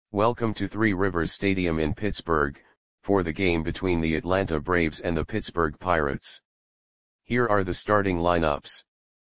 Welcome to Three Rivers Stadium in Pittsburgh, for the game between the Atlanta Braves and the Pittsburgh Pirates. Here are the starting lineups.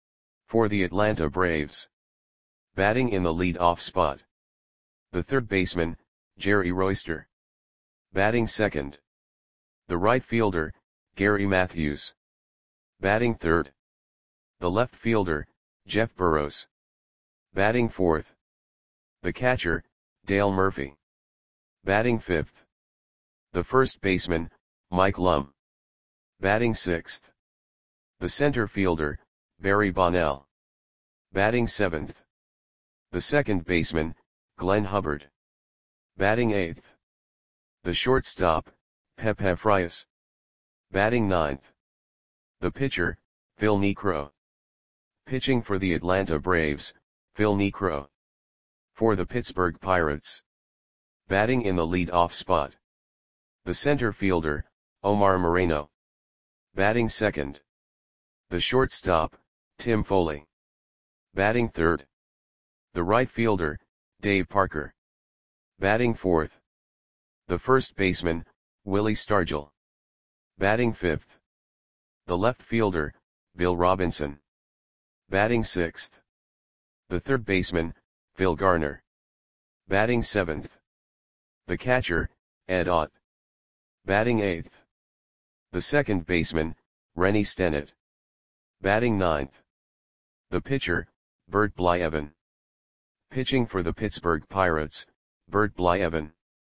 For the Atlanta Braves. Batting in the lead-off spot. The third baseman, Jerry Royster. Batting second. The right fielder, Gary Matthews. Batting third. The left fielder, Jeff Burroughs. Batting fourth. The catcher, Dale Murphy. Batting fifth. The first baseman, Mike Lum. Batting sixth. The center fielder, Barry Bonnell. Batting seventh. The second baseman, Glenn Hubbard. Batting eighth. The shortstop, Pepe Frias. Batting ninth. The pitcher, Phil Niekro. Pitching for the Atlanta Braves, Phil Niekro. For the Pittsburgh Pirates. Batting in the lead-off spot. The center fielder, Omar Moreno. Batting second. The shortstop, Tim Foley. Batting third. The right fielder, Dave Parker. Batting fourth. The first baseman, Willie Stargell. Batting fifth. The left fielder, Bill Robinson. Batting sixth. The third baseman, Phil Garner. Batting seventh. The catcher, Ed Ott. Batting eighth. The second baseman, Rennie Stennett. Batting ninth. The pitcher, Bert Blyleven. Pitching for the Pittsburgh Pirates, Bert Blyleven.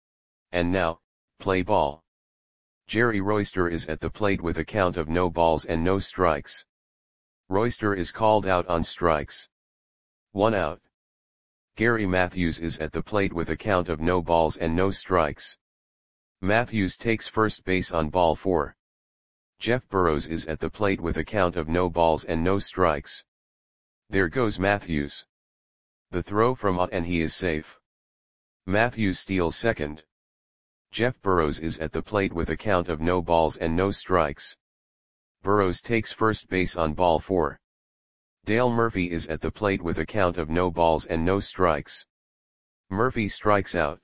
And now, play ball. Jerry Royster is at the plate with a count of no balls and no strikes. Royster is called out on strikes. 1 out. Gary Matthews is at the plate with a count of no balls and no strikes. Matthews takes first base on ball 4. Jeff Burroughs is at the plate with a count of no balls and no strikes. There goes Matthews. The throw from Ott and he is safe. Matthews steals second. Jeff Burroughs is at the plate with a count of no balls and no strikes. Burroughs takes first base on ball 4. Dale Murphy is at the plate with a count of no balls and no strikes. Murphy strikes out.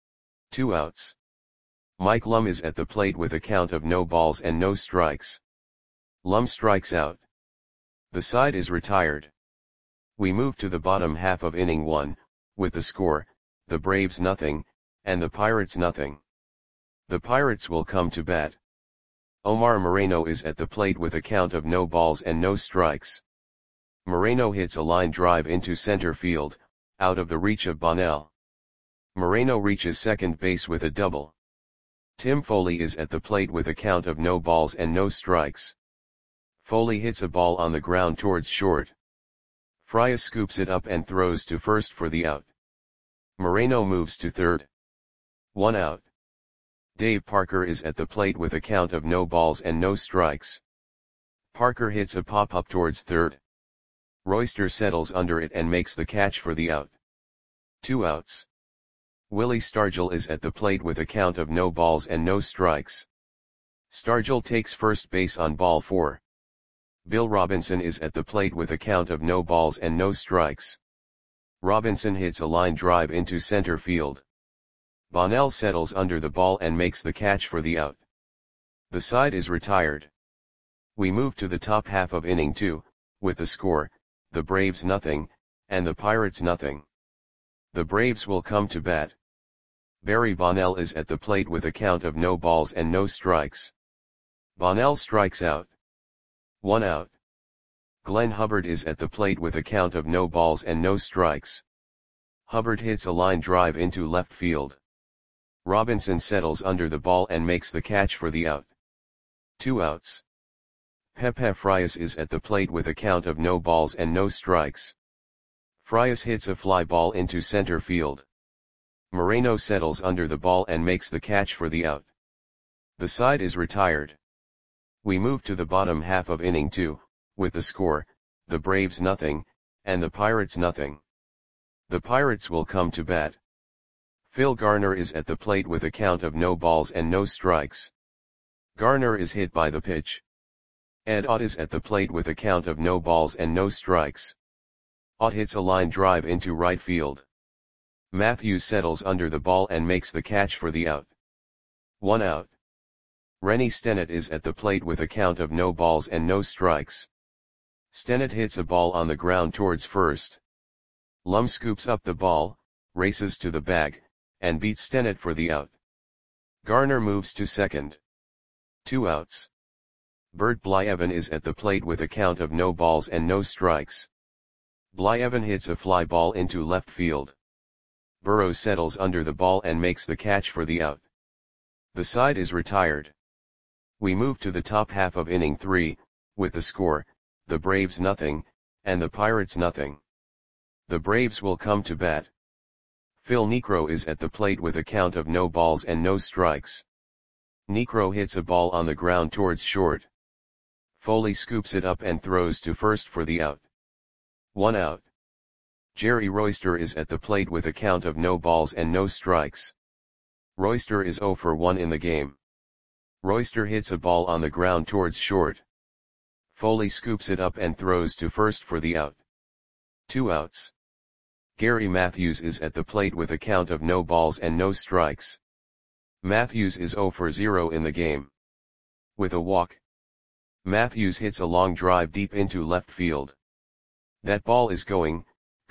2 outs. Mike Lum is at the plate with a count of no balls and no strikes. Lum strikes out. The side is retired. We move to the bottom half of inning 1, with the score, the Braves nothing, and the Pirates nothing. The Pirates will come to bat. Omar Moreno is at the plate with a count of no balls and no strikes. Moreno hits a line drive into center field, out of the reach of Bonnell. Moreno reaches second base with a double. Tim Foley is at the plate with a count of no balls and no strikes. Foley hits a ball on the ground towards short. Frias scoops it up and throws to first for the out. Moreno moves to third. 1 out. Dave Parker is at the plate with a count of no balls and no strikes. Parker hits a pop-up towards third. Royster settles under it and makes the catch for the out. 2 outs. Willie Stargell is at the plate with a count of no balls and no strikes. Stargell takes first base on ball 4. Bill Robinson is at the plate with a count of no balls and no strikes. Robinson hits a line drive into center field. Bonnell settles under the ball and makes the catch for the out. The side is retired. We move to the top half of inning 2, with the score, the Braves nothing, and the Pirates nothing. The Braves will come to bat. Barry Bonnell is at the plate with a count of no balls and no strikes. Bonnell strikes out. 1 out. Glenn Hubbard is at the plate with a count of no balls and no strikes. Hubbard hits a line drive into left field. Robinson settles under the ball and makes the catch for the out. 2 outs. Pepe Frias is at the plate with a count of no balls and no strikes. Frias hits a fly ball into center field. Moreno settles under the ball and makes the catch for the out. The side is retired. We move to the bottom half of inning 2, with the score, the Braves nothing, and the Pirates nothing. The Pirates will come to bat. Phil Garner is at the plate with a count of no balls and no strikes. Garner is hit by the pitch. Ed Ott is at the plate with a count of no balls and no strikes. Ott hits a line drive into right field. Matthews settles under the ball and makes the catch for the out. 1 out. Rennie Stennett is at the plate with a count of no balls and no strikes. Stennett hits a ball on the ground towards first. Lum scoops up the ball, races to the bag, and beats Stennett for the out. Garner moves to second. 2 outs. Bert Blyevin is at the plate with a count of no balls and no strikes. Blyevin hits a fly ball into left field. Burrows settles under the ball and makes the catch for the out. The side is retired. We move to the top half of inning 3, with the score, the Braves nothing, and the Pirates nothing. The Braves will come to bat. Phil Niekro is at the plate with a count of no balls and no strikes. Niekro hits a ball on the ground towards short. Foley scoops it up and throws to first for the out. 1 out. Jerry Royster is at the plate with a count of no balls and no strikes. Royster is 0 for 1 in the game. Royster hits a ball on the ground towards short. Foley scoops it up and throws to first for the out. 2 outs. Gary Matthews is at the plate with a count of no balls and no strikes. Matthews is 0 for 0 in the game. With a walk. Matthews hits a long drive deep into left field. That ball is gone.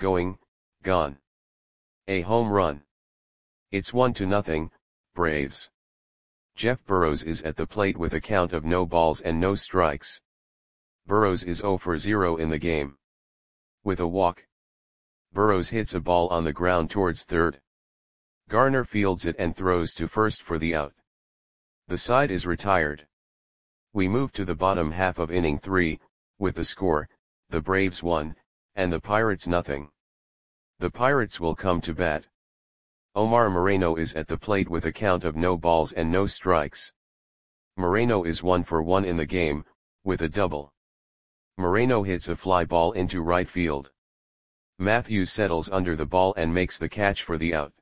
A home run. It's 1-0, Braves. Jeff Burrows is at the plate with a count of no balls and no strikes. Burrows is 0 for 0 in the game. With a walk. Burrows hits a ball on the ground towards third. Garner fields it and throws to first for the out. The side is retired. We move to the bottom half of inning 3, with the score, the Braves 1, and the Pirates nothing. The Pirates will come to bat. Omar Moreno is at the plate with a count of no balls and no strikes. Moreno is 1 for 1 in the game, with a double. Moreno hits a fly ball into right field. Matthews settles under the ball and makes the catch for the out.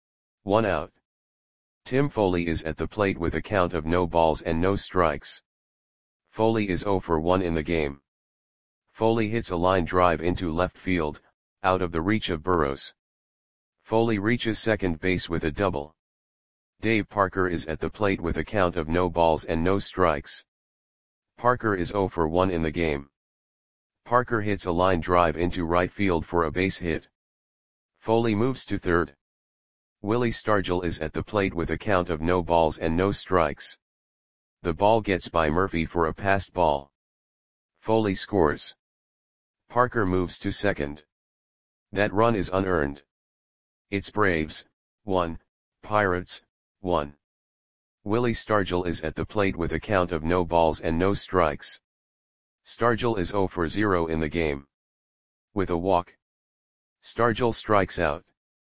1 out. Tim Foley is at the plate with a count of no balls and no strikes. Foley is 0 for 1 in the game. Foley hits a line drive into left field, out of the reach of Burrows. Foley reaches second base with a double. Dave Parker is at the plate with a count of no balls and no strikes. Parker is 0 for 1 in the game. Parker hits a line drive into right field for a base hit. Foley moves to third. Willie Stargell is at the plate with a count of no balls and no strikes. The ball gets by Murphy for a passed ball. Foley scores. Parker moves to second. That run is unearned. It's Braves, 1, Pirates, 1. Willie Stargell is at the plate with a count of no balls and no strikes. Stargell is 0 for 0 in the game. With a walk. Stargell strikes out.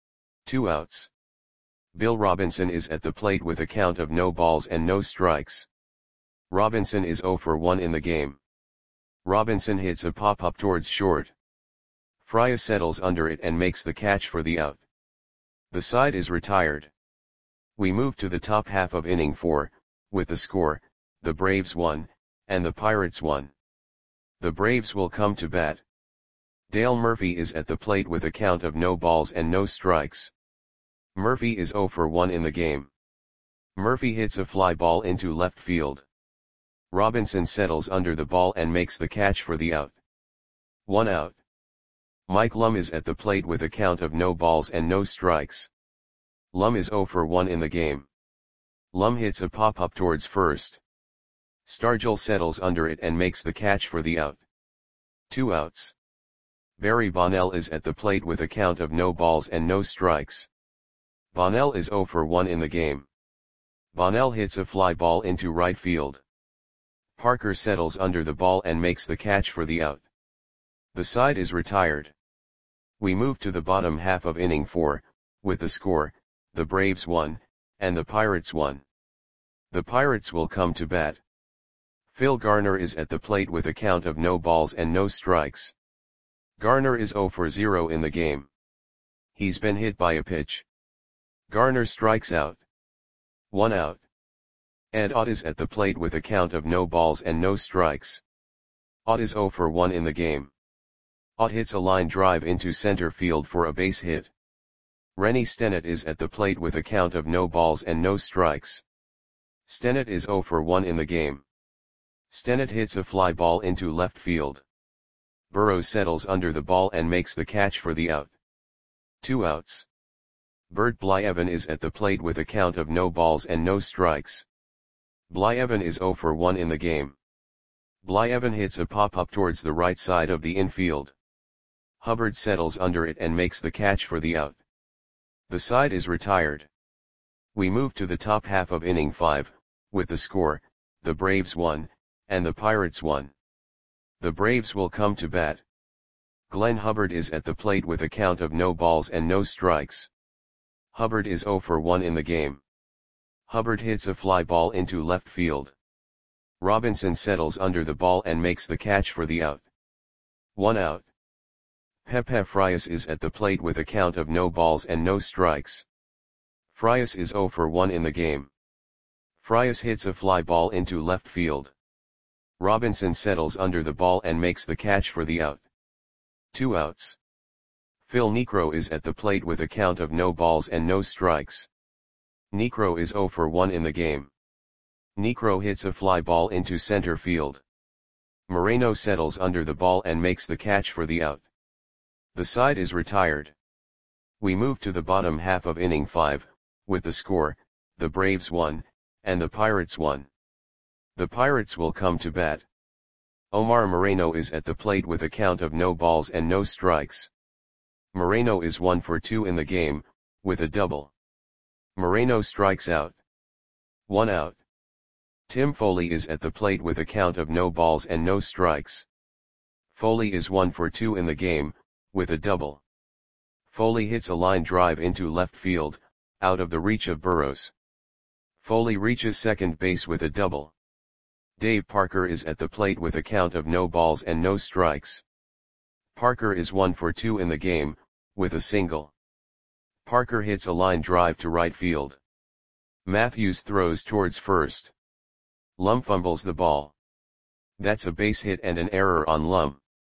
2 outs. Bill Robinson is at the plate with a count of no balls and no strikes. Robinson is 0 for 1 in the game. Robinson hits a pop-up towards short. Frias settles under it and makes the catch for the out. The side is retired. We move to the top half of inning 4, with the score, the Braves 1, and the Pirates 1. The Braves will come to bat. Dale Murphy is at the plate with a count of no balls and no strikes. Murphy is 0 for 1 in the game. Murphy hits a fly ball into left field. Robinson settles under the ball and makes the catch for the out. 1 out. Mike Lum is at the plate with a count of no balls and no strikes. Lum is 0 for 1 in the game. Lum hits a pop-up towards first. Stargell settles under it and makes the catch for the out. 2 outs. Barry Bonnell is at the plate with a count of no balls and no strikes. Bonnell is 0 for 1 in the game. Bonnell hits a fly ball into right field. Parker settles under the ball and makes the catch for the out. The side is retired. We move to the bottom half of inning 4, with the score, the Braves 1, and the Pirates 1. The Pirates will come to bat. Phil Garner is at the plate with a count of no balls and no strikes. Garner is 0 for 0 in the game. He's been hit by a pitch. Garner strikes out. 1 out. Ed Ott is at the plate with a count of no balls and no strikes. Ott is 0 for 1 in the game. Ott hits a line drive into center field for a base hit. Rennie Stennett is at the plate with a count of no balls and no strikes. Stennett is 0 for 1 in the game. Stennett hits a fly ball into left field. Burrows settles under the ball and makes the catch for the out. 2 outs. Bert Blyevin is at the plate with a count of no balls and no strikes. Blyevin is 0 for 1 in the game. Blyevin hits a pop-up towards the right side of the infield. Hubbard settles under it and makes the catch for the out. The side is retired. We move to the top half of inning 5, with the score, the Braves 1, and the Pirates 1. The Braves will come to bat. Glenn Hubbard is at the plate with a count of no balls and no strikes. Hubbard is 0 for 1 in the game. Hubbard hits a fly ball into left field. Robinson settles under the ball and makes the catch for the out. 1 out. Pepe Frias is at the plate with a count of no balls and no strikes. Frias is 0 for 1 in the game. Frias hits a fly ball into left field. Robinson settles under the ball and makes the catch for the out. 2 outs. Phil Niekro is at the plate with a count of no balls and no strikes. Niekro is 0 for 1 in the game. Niekro hits a fly ball into center field. Moreno settles under the ball and makes the catch for the out. The side is retired. We move to the bottom half of inning 5, with the score, the Braves 1, and the Pirates 1. The Pirates will come to bat. Omar Moreno is at the plate with a count of no balls and no strikes. Moreno is 1 for 2 in the game, with a double. Moreno strikes out. 1 out. Tim Foley is at the plate with a count of no balls and no strikes. Foley is 1 for 2 in the game, with a double. Foley hits a line drive into left field, out of the reach of Burrows. Foley reaches second base with a double. Dave Parker is at the plate with a count of no balls and no strikes. Parker is 1 for 2 in the game, with a single. Parker hits a line drive to right field. Matthews throws towards first. Lum fumbles the ball. That's a base hit and an error on Lum.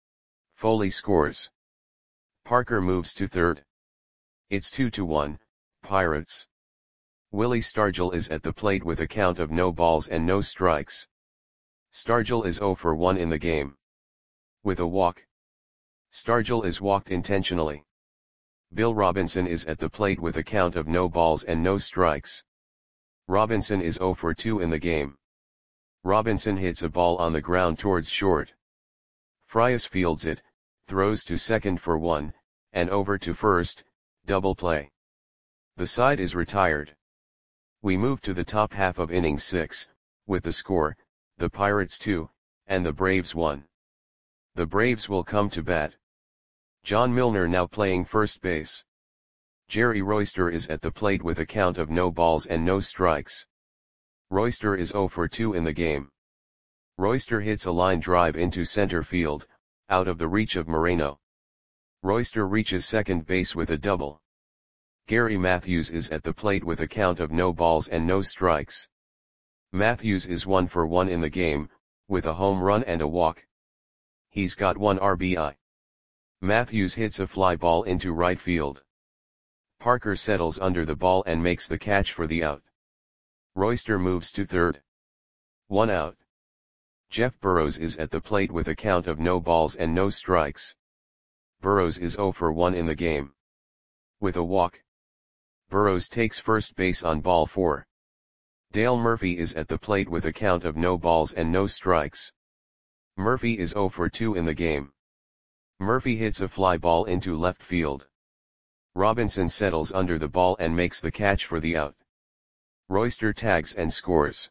Foley scores. Parker moves to third. It's 2-1, Pirates. Willie Stargell is at the plate with a count of no balls and no strikes. Stargell is 0 for 1 in the game. With a walk. Stargell is walked intentionally. Bill Robinson is at the plate with a count of no balls and no strikes. Robinson is 0 for 2 in the game. Robinson hits a ball on the ground towards short. Frias fields it, throws to second for 1, and over to first, double play. The side is retired. We move to the top half of inning 6, with the score, the Pirates 2, and the Braves 1. The Braves will come to bat. John Milner now playing first base. Jerry Royster is at the plate with a count of no balls and no strikes. Royster is 0 for 2 in the game. Royster hits a line drive into center field, out of the reach of Moreno. Royster reaches second base with a double. Gary Matthews is at the plate with a count of no balls and no strikes. Matthews is 1 for 1 in the game, with a home run and a walk. He's got 1 RBI. Matthews hits a fly ball into right field. Parker settles under the ball and makes the catch for the out. Royster moves to third. 1 out. Jeff Burrows is at the plate with a count of no balls and no strikes. Burrows is 0 for 1 in the game. With a walk. Burrows takes first base on ball 4. Dale Murphy is at the plate with a count of no balls and no strikes. Murphy is 0 for 2 in the game. Murphy hits a fly ball into left field. Robinson settles under the ball and makes the catch for the out. Royster tags and scores.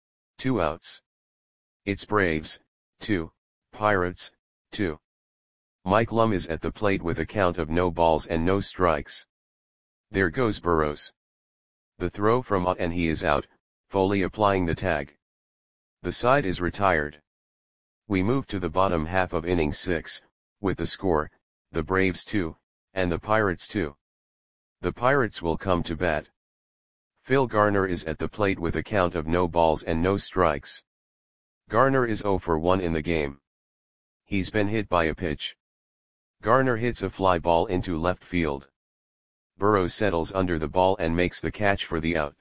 2 outs. It's Braves, 2, Pirates, 2. Mike Lum is at the plate with a count of no balls and no strikes. There goes Burrows. The throw from out and he is out, Foley applying the tag. The side is retired. We move to the bottom half of inning 6, with the score, the Braves 2, and the Pirates 2. The Pirates will come to bat. Phil Garner is at the plate with a count of no balls and no strikes. Garner is 0 for 1 in the game. He's been hit by a pitch. Garner hits a fly ball into left field. Burrows settles under the ball and makes the catch for the out.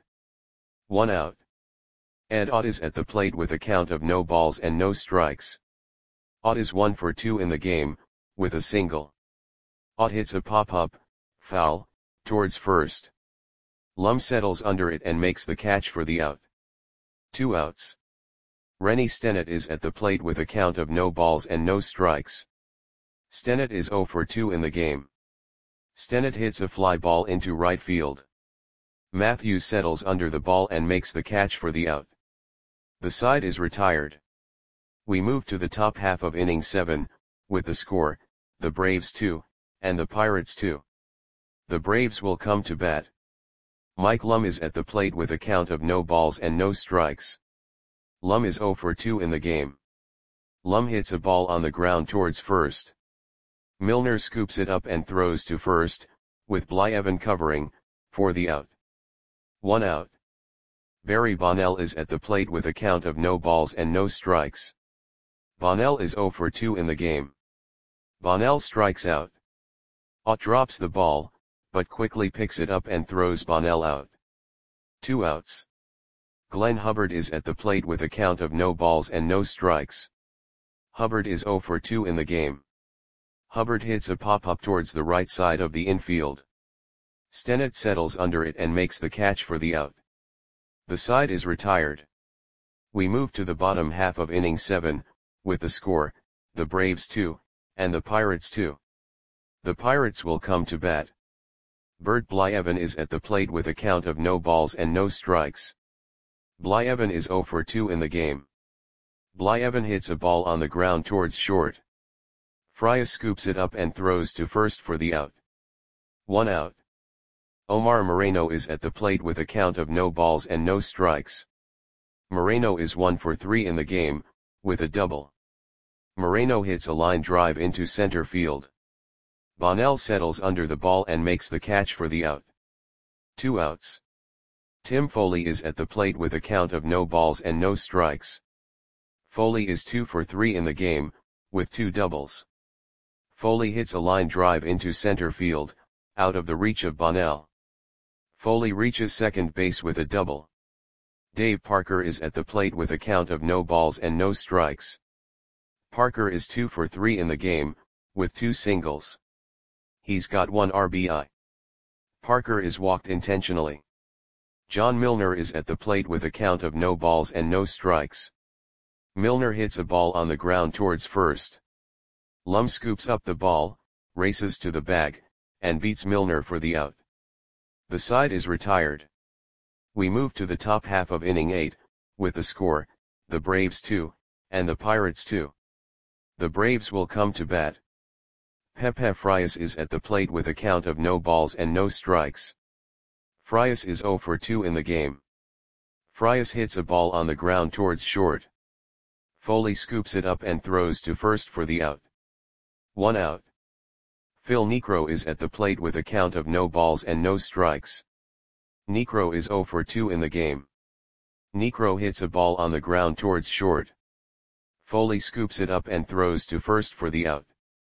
1 out. Ed Ott is at the plate with a count of no balls and no strikes. Ott is 1 for 2 in the game, with a single. Ott hits a pop-up, foul, towards first. Lum settles under it and makes the catch for the out. 2 outs. Rennie Stennett is at the plate with a count of no balls and no strikes. Stennett is 0 for 2 in the game. Stennett hits a fly ball into right field. Matthews settles under the ball and makes the catch for the out. The side is retired. We move to the top half of inning 7, with the score, the Braves 2, and the Pirates 2. The Braves will come to bat. Mike Lum is at the plate with a count of no balls and no strikes. Lum is 0 for 2 in the game. Lum hits a ball on the ground towards first. Milner scoops it up and throws to first, with Blyevin covering, for the out. 1 out. Barry Bonnell is at the plate with a count of no balls and no strikes. Bonnell is 0 for 2 in the game. Bonnell strikes out. Ott drops the ball, but quickly picks it up and throws Bonnell out. 2 outs. Glenn Hubbard is at the plate with a count of no balls and no strikes. Hubbard is 0 for 2 in the game. Hubbard hits a pop-up towards the right side of the infield. Stennett settles under it and makes the catch for the out. The side is retired. We move to the bottom half of inning 7, with the score, the Braves 2, and the Pirates 2. The Pirates will come to bat. Bert Blyevin is at the plate with a count of no balls and no strikes. Blyevin is 0 for 2 in the game. Blyevin hits a ball on the ground towards short. Frias scoops it up and throws to first for the out. 1 out. Omar Moreno is at the plate with a count of no balls and no strikes. Moreno is 1 for 3 in the game, with a double. Moreno hits a line drive into center field. Bonnell settles under the ball and makes the catch for the out. 2 outs. Tim Foley is at the plate with a count of no balls and no strikes. Foley is 2 for 3 in the game, with 2 doubles. Foley hits a line drive into center field, out of the reach of Bonnell. Foley reaches second base with a double. Dave Parker is at the plate with a count of no balls and no strikes. Parker is 2 for 3 in the game, with 2 singles. He's got 1 RBI. Parker is walked intentionally. John Milner is at the plate with a count of no balls and no strikes. Milner hits a ball on the ground towards first. Lum scoops up the ball, races to the bag, and beats Milner for the out. The side is retired. We move to the top half of inning 8, with the score, the Braves 2, and the Pirates 2. The Braves will come to bat. Pepe Frias is at the plate with a count of no balls and no strikes. Frias is 0 for 2 in the game. Frias hits a ball on the ground towards short. Foley scoops it up and throws to first for the out. 1 out. Phil Niekro is at the plate with a count of no balls and no strikes. Niekro is 0 for 2 in the game. Niekro hits a ball on the ground towards short. Foley scoops it up and throws to first for the out.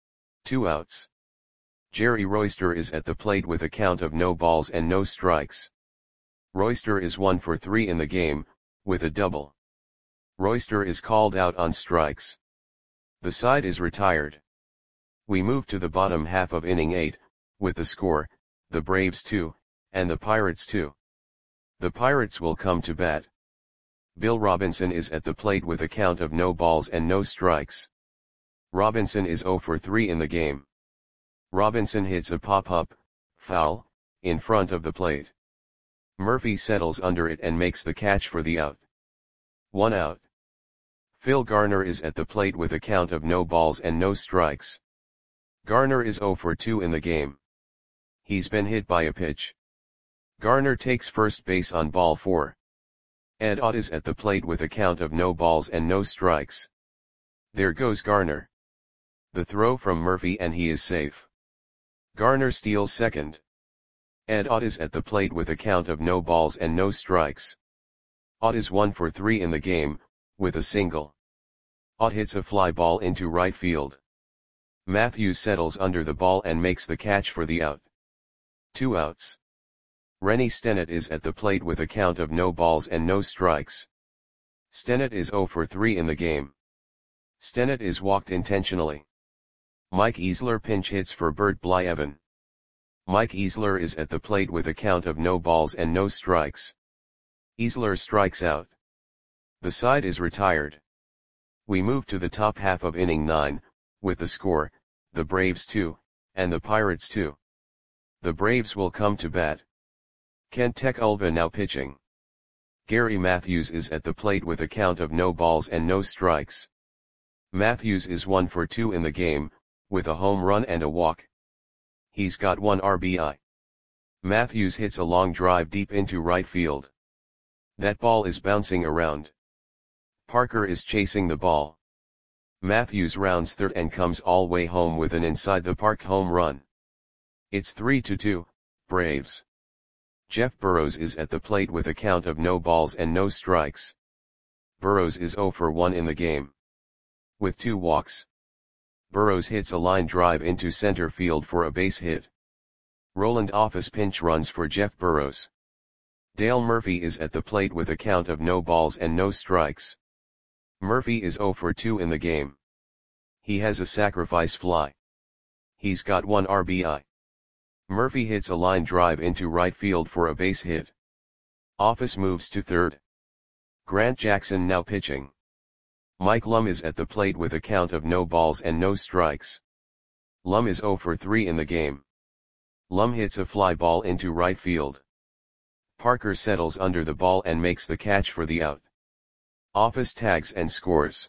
2 outs. Jerry Royster is at the plate with a count of no balls and no strikes. Royster is 1 for 3 in the game, with a double. Royster is called out on strikes. The side is retired. We move to the bottom half of inning 8, with the score, the Braves 2, and the Pirates 2. The Pirates will come to bat. Bill Robinson is at the plate with a count of no balls and no strikes. Robinson is 0 for 3 in the game. Robinson hits a pop-up, foul, in front of the plate. Murphy settles under it and makes the catch for the out. 1 out. Phil Garner is at the plate with a count of no balls and no strikes. Garner is 0 for 2 in the game. He's been hit by a pitch. Garner takes first base on ball 4. Ed Ott is at the plate with a count of no balls and no strikes. There goes Garner. The throw from Murphy and he is safe. Garner steals second. Ed Ott is at the plate with a count of no balls and no strikes. Ott is 1 for 3 in the game, with a single. Ott hits a fly ball into right field. Matthews settles under the ball and makes the catch for the out. 2 outs. Rennie Stennett is at the plate with a count of no balls and no strikes. Stennett is 0 for 3 in the game. Stennett is walked intentionally. Mike Easler pinch hits for Bert Blyevin. Mike Easler is at the plate with a count of no balls and no strikes. Easler strikes out. The side is retired. We move to the top half of inning 9, with the score, the Braves 2, and the Pirates 2. The Braves will come to bat. Kent Tekulve now pitching. Gary Matthews is at the plate with a count of no balls and no strikes. Matthews is 1 for 2 in the game, with a home run and a walk. He's got 1 RBI. Matthews hits a long drive deep into right field. That ball is bouncing around. Parker is chasing the ball. Matthews rounds third and comes all way home with an inside the park home run. It's 3-2, Braves. Jeff Burrows is at the plate with a count of no balls and no strikes. Burrows is 0 for 1 in the game. With 2 walks. Burrows hits a line drive into center field for a base hit. Roland Office pinch runs for Jeff Burrows. Dale Murphy is at the plate with a count of no balls and no strikes. Murphy is 0 for 2 in the game. He has a sacrifice fly. He's got 1 RBI. Murphy hits a line drive into right field for a base hit. Office moves to third. Grant Jackson now pitching. Mike Lum is at the plate with a count of no balls and no strikes. Lum is 0 for 3 in the game. Lum hits a fly ball into right field. Parker settles under the ball and makes the catch for the out. Office tags and scores.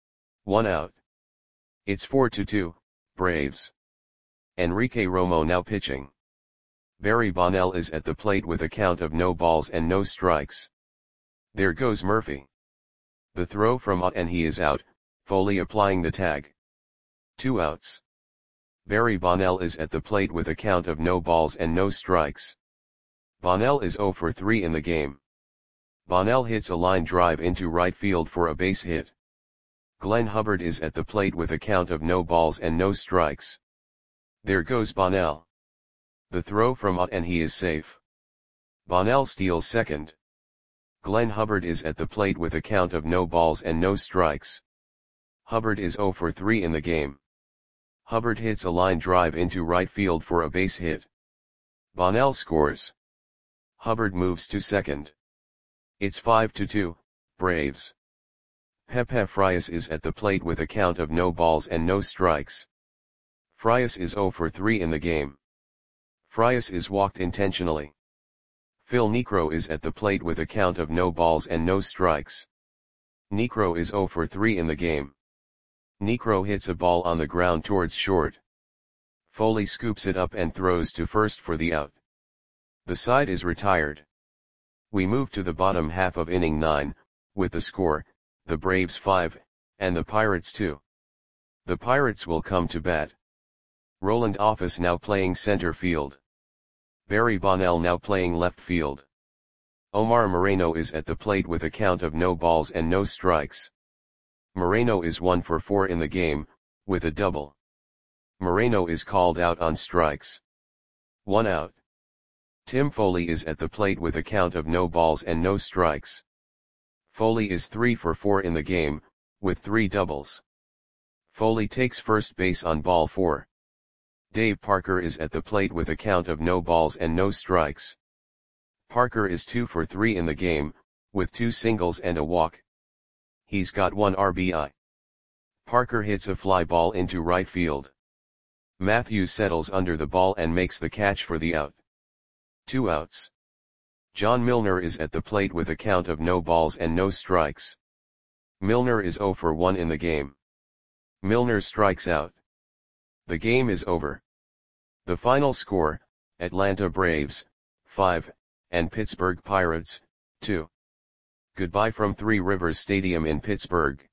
1 out. It's 4-2, Braves. Enrique Romo now pitching. Barry Bonnell is at the plate with a count of no balls and no strikes. There goes Murphy. The throw from out and he is out, Foley applying the tag. 2 outs. Barry Bonnell is at the plate with a count of no balls and no strikes. Bonnell is 0 for 3 in the game. Bonnell hits a line drive into right field for a base hit. Glenn Hubbard is at the plate with a count of no balls and no strikes. There goes Bonnell. The throw from out and he is safe. Bonnell steals second. Glenn Hubbard is at the plate with a count of no balls and no strikes. Hubbard is 0 for 3 in the game. Hubbard hits a line drive into right field for a base hit. Bonnell scores. Hubbard moves to second. It's 5-2, Braves. Pepe Frias is at the plate with a count of no balls and no strikes. Frias is 0 for 3 in the game. Frias is walked intentionally. Phil Niekro is at the plate with a count of no balls and no strikes. Niekro is 0 for 3 in the game. Niekro hits a ball on the ground towards short. Foley scoops it up and throws to first for the out. The side is retired. We move to the bottom half of inning 9, with the score, the Braves 5, and the Pirates 2. The Pirates will come to bat. Roland Office now playing center field. Barry Bonnell now playing left field. Omar Moreno is at the plate with a count of no balls and no strikes. Moreno is 1 for 4 in the game, with a double. Moreno is called out on strikes. 1 out. Tim Foley is at the plate with a count of no balls and no strikes. Foley is 3 for 4 in the game, with 3 doubles. Foley takes first base on ball 4. Dave Parker is at the plate with a count of no balls and no strikes. Parker is 2 for 3 in the game, with 2 singles and a walk. He's got 1 RBI. Parker hits a fly ball into right field. Matthews settles under the ball and makes the catch for the out. 2 outs. John Milner is at the plate with a count of no balls and no strikes. Milner is 0 for 1 in the game. Milner strikes out. The game is over. The final score, Atlanta Braves, 5, and Pittsburgh Pirates, 2. Goodbye from Three Rivers Stadium in Pittsburgh.